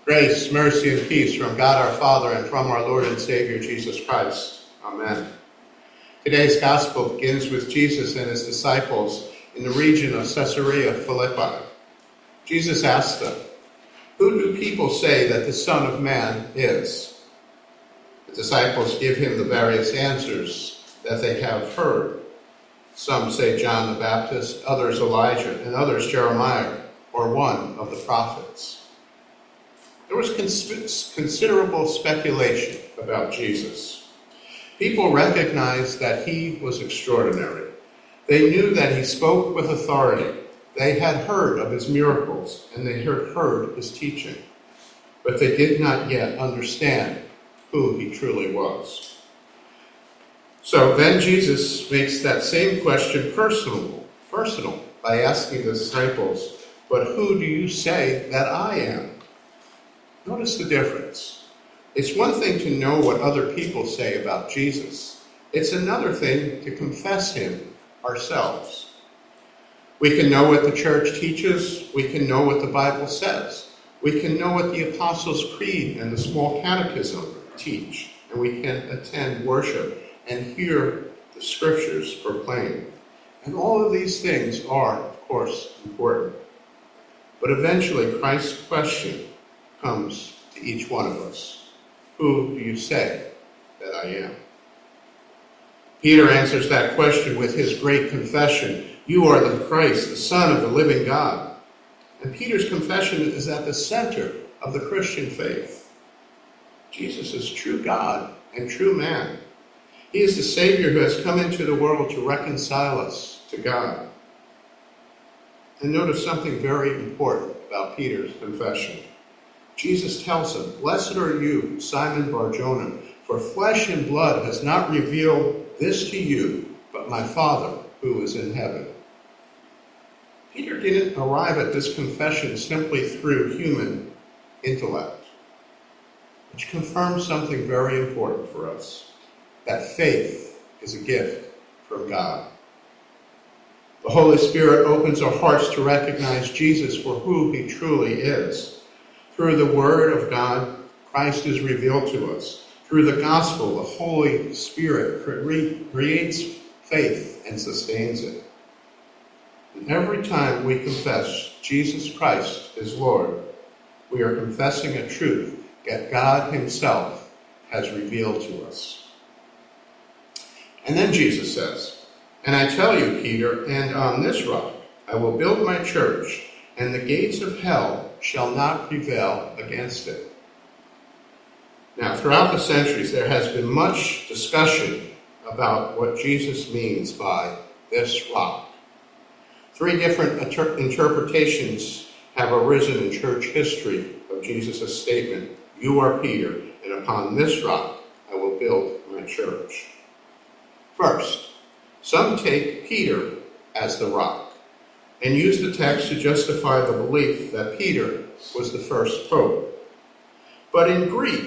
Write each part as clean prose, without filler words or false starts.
Grace, mercy, and peace from God our Father and from our Lord and Savior Jesus Christ. Amen. Today's gospel begins with Jesus and his disciples in the region of Caesarea Philippi. Jesus asked them, "Who do people say that the Son of Man is?" The disciples give him the various answers that they have heard. Some say John the Baptist, others Elijah, and others Jeremiah, or one of the prophets. There was considerable speculation about Jesus. People recognized that he was extraordinary. They knew that he spoke with authority. They had heard of his miracles, and they had heard his teaching. But they did not yet understand who he truly was. So then Jesus makes that same question personal by asking the disciples, "But who do you say that I am?" Notice the difference. It's one thing to know what other people say about Jesus. It's another thing to confess him ourselves. We can know what the church teaches. We can know what the Bible says. We can know what the Apostles' Creed and the Small Catechism teach. And we can attend worship and hear the scriptures proclaimed. And all of these things are, of course, important. But eventually, Christ's question comes to each one of us. Who do you say that I am? Peter answers that question with his great confession. You are the Christ, the Son of the living God. And Peter's confession is at the center of the Christian faith. Jesus is true God and true man. He is the Savior who has come into the world to reconcile us to God. And notice something very important about Peter's confession. Jesus tells him, "Blessed are you, Simon Bar-Jonah, for flesh and blood has not revealed this to you, but my Father who is in heaven." Peter didn't arrive at this confession simply through human intellect, which confirms something very important for us, that faith is a gift from God. The Holy Spirit opens our hearts to recognize Jesus for who he truly is. Through the Word of God, Christ is revealed to us. Through the gospel, the Holy Spirit creates faith and sustains it. And every time we confess Jesus Christ is Lord, we are confessing a truth that God himself has revealed to us. And then Jesus says, "And I tell you, Peter, and on this rock I will build my church, and the gates of hell shall not prevail against it." Now, throughout the centuries, there has been much discussion about what Jesus means by this rock. Three different interpretations have arisen in church history of Jesus' statement, "You are Peter, and upon this rock I will build my church." First, some take Peter as the rock and use the text to justify the belief that Peter was the first pope. But in Greek,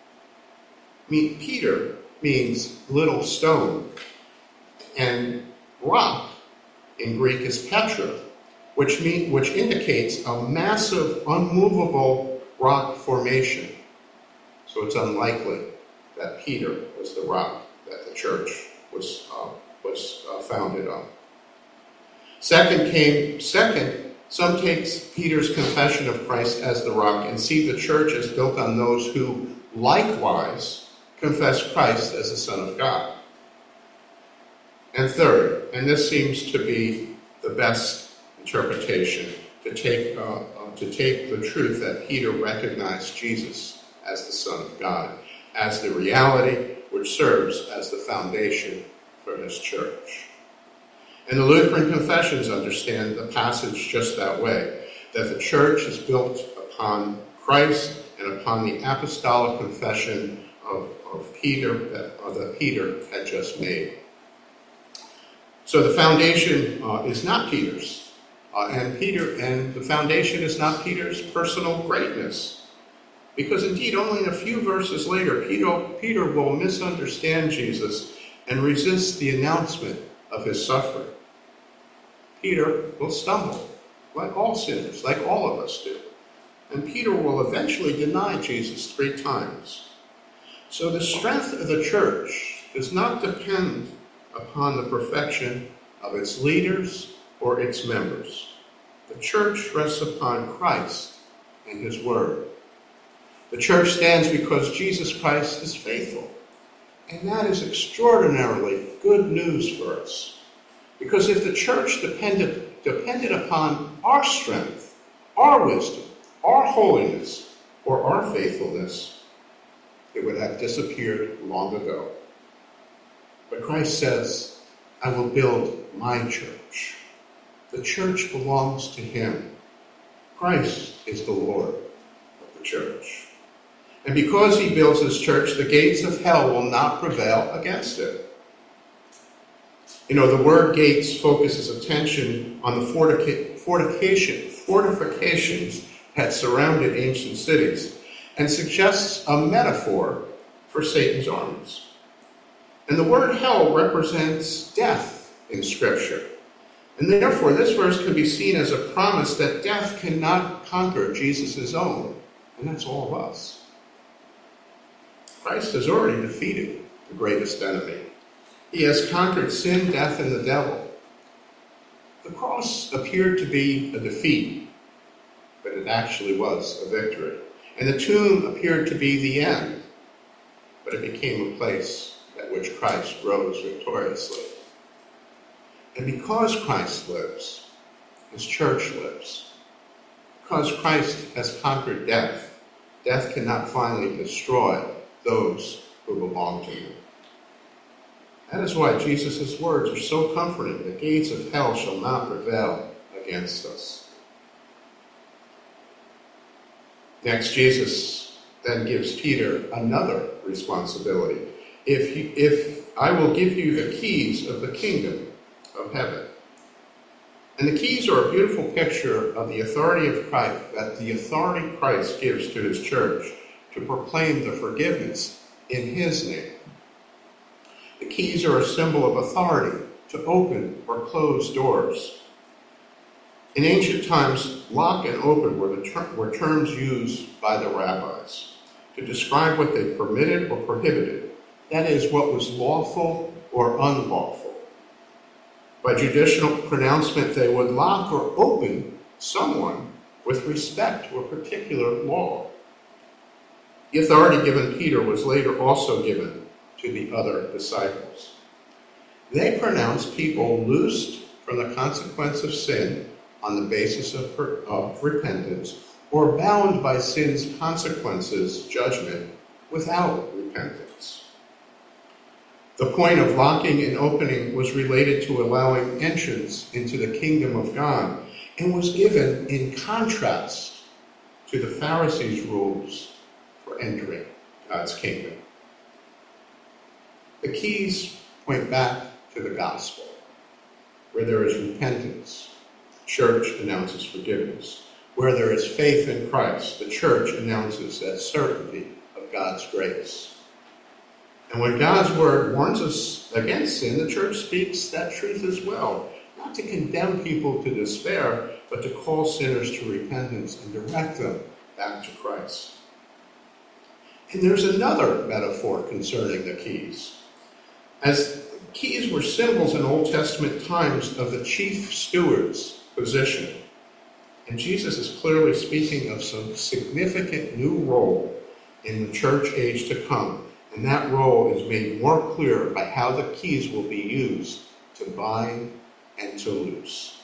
Peter means little stone, and rock in Greek is Petra, which indicates a massive, unmovable rock formation. So it's unlikely that Peter was the rock that the church was founded on. Second, some takes Peter's confession of Christ as the rock and see the church as built on those who likewise confess Christ as the Son of God. And third, and this seems to be the best interpretation, to take the truth that Peter recognized Jesus as the Son of God, as the reality which serves as the foundation for his church. And the Lutheran confessions understand the passage just that way, that the church is built upon Christ and upon the apostolic confession of Peter that Peter had just made. So the foundation is not Peter's, and the foundation is not Peter's personal greatness, because indeed only a few verses later, Peter will misunderstand Jesus and resist the announcement of his suffering. Peter will stumble, like all sinners, like all of us do. and Peter will eventually deny Jesus 3 times. So the strength of the church does not depend upon the perfection of its leaders or its members. The church rests upon Christ and his word. The church stands because Jesus Christ is faithful. And that is extraordinarily good news for us. Because if the church depended upon our strength, our wisdom, our holiness, or our faithfulness, it would have disappeared long ago. But Christ says, I will build my church. The church belongs to him. Christ is the Lord of the church. And because he builds his church, the gates of hell will not prevail against it. You know, the word gates focuses attention on the fortifications that surrounded ancient cities and suggests a metaphor for Satan's armies. And the word hell represents death in Scripture. And therefore, this verse can be seen as a promise that death cannot conquer Jesus' own. And that's all of us. Christ has already defeated the greatest enemy. He has conquered sin, death, and the devil. The cross appeared to be a defeat, but it actually was a victory. And the tomb appeared to be the end, but it became a place at which Christ rose victoriously. And because Christ lives, his church lives. Because Christ has conquered death, death cannot finally destroy those who belong to him. That is why Jesus' words are so comforting. The gates of hell shall not prevail against us. Next, Jesus then gives Peter another responsibility. If I will give you the keys of the kingdom of heaven. And the keys are a beautiful picture of the authority of Christ, that the authority Christ gives to his church to proclaim the forgiveness in his name. The keys are a symbol of authority to open or close doors. In ancient times, lock and open were terms used by the rabbis to describe what they permitted or prohibited. That is, what was lawful or unlawful. By judicial pronouncement, they would lock or open someone with respect to a particular law. The authority given Peter was later also given to the other disciples. They pronounced people loosed from the consequence of sin on the basis of repentance, or bound by sin's consequences, judgment, without repentance. The point of locking and opening was related to allowing entrance into the kingdom of God, and was given in contrast to the Pharisees' rules for entering God's kingdom. The keys point back to the gospel, where there is repentance, the church announces forgiveness. Where there is faith in Christ, the church announces that certainty of God's grace. And when God's word warns us against sin, the church speaks that truth as well, not to condemn people to despair, but to call sinners to repentance and direct them back to Christ. And there's another metaphor concerning the keys. As keys were symbols in Old Testament times of the chief steward's position. And Jesus is clearly speaking of some significant new role in the church age to come. And that role is made more clear by how the keys will be used to bind and to loose.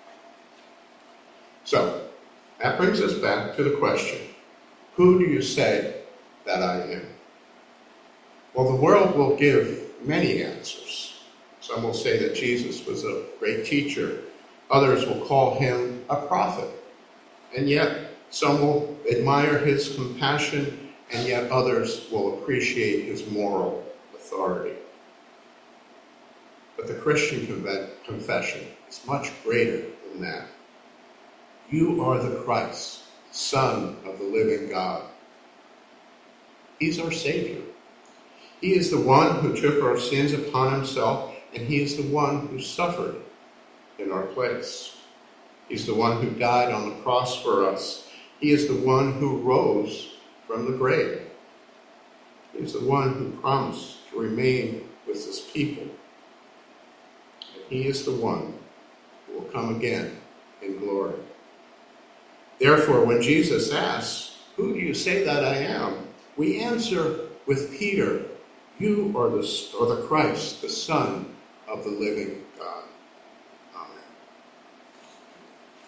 So, that brings us back to the question, who do you say that I am? Well, the world will give many answers. Some will say that Jesus was a great teacher. Others will call him a prophet. And yet, some will admire his compassion, and yet others will appreciate his moral authority. But the Christian confession is much greater than that. You are the Christ, Son of the living God. He's our Savior. He is the one who took our sins upon himself, and he is the one who suffered in our place. He's the one who died on the cross for us, He is the one who rose from the grave. He is the one who promised to remain with his people. And he is the one who will come again in glory. Therefore, when Jesus asks, "Who do you say that I am?" we answer with Peter, "You are the Christ, the Son of the living God."